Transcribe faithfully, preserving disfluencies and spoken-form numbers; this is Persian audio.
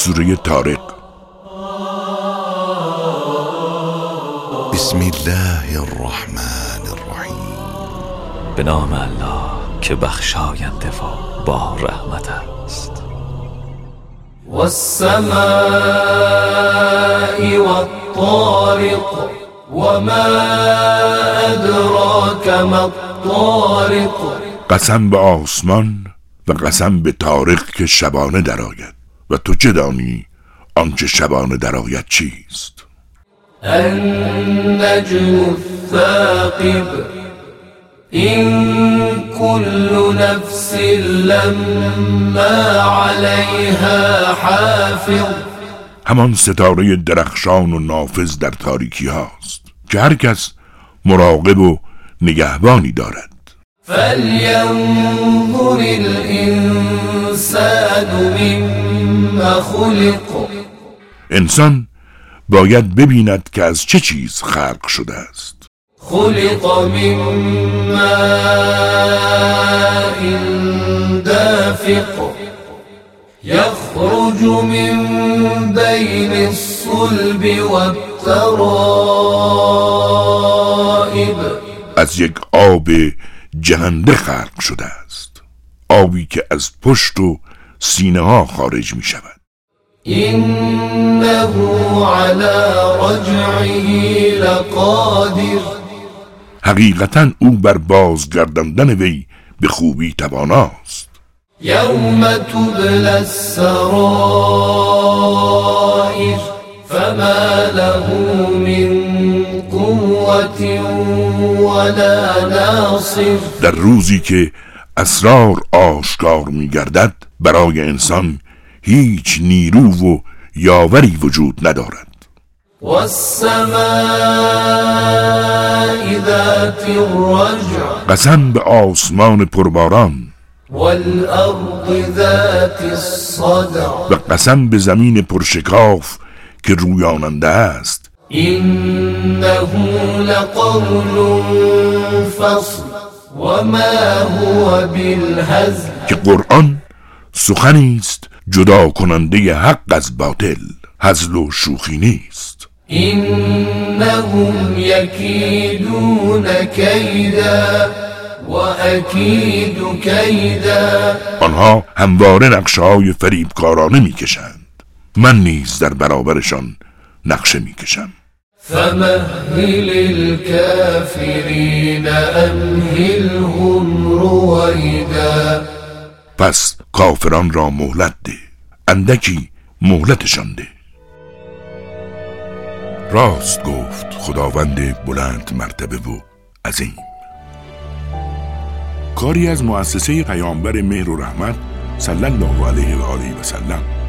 سوره طارق. بسم الله الرحمن الرحیم. به نام الله که بخشاینده و با رحمت است. والسماء والطارق وما ادراک ما الطارق. قسم به آسمان و قسم به طارق که شبانه درآید و تو چه دانی آنچه شبانه درآید چیست؟ النجم الثاقب این كل نفس لما علیها حافظ. همان ستاره درخشان و نافذ در تاریکی هاست که هر کس مراقب و نگهبانی دارد. فلینظر الانسان مما خلق. انسان باید ببیند که از چه چیز خلق شده است. خلق من ماء دافق یخرج من بین الصلب والترائب. از یک آب جهنده خلق شده است، آبی که از پشت و سینه ها خارج می شود. اینه علی رجعه لقادر. حقیقتا او بر بازگرداندن وی به خوبی تواناست. یوم تبلی السرائر فما له من قوة ولا ناصر. در روزی که اسرار آشکار می گردد برای انسان هیچ نیرو و یاوری وجود ندارد. والسماء ذات الرجع. قسم به آسمان پرباران. والارض ذات الصدع. و قسم به زمین پرشکاف که رویاننده است. اینه لقول فصل وما هو بالهزل. که قرآن سخنی است جدا کننده حق از باطل، هزل و شوخی نیست. اینهم یکیدون کیدا و اکید کیدا. آنها همواره نقشه های فریبکارانه می کشند، من نیز در برابرشان نقشه می کشم. فمهل الكافرین امهلهم رویدا. پس کافران را مهلت ده، اندکی مهلتشان ده. راست گفت خداوند بلند مرتبه و عظیم. کاری از مؤسسه پیامبر مهر و رحمت صلی الله علیه و آله و سلم.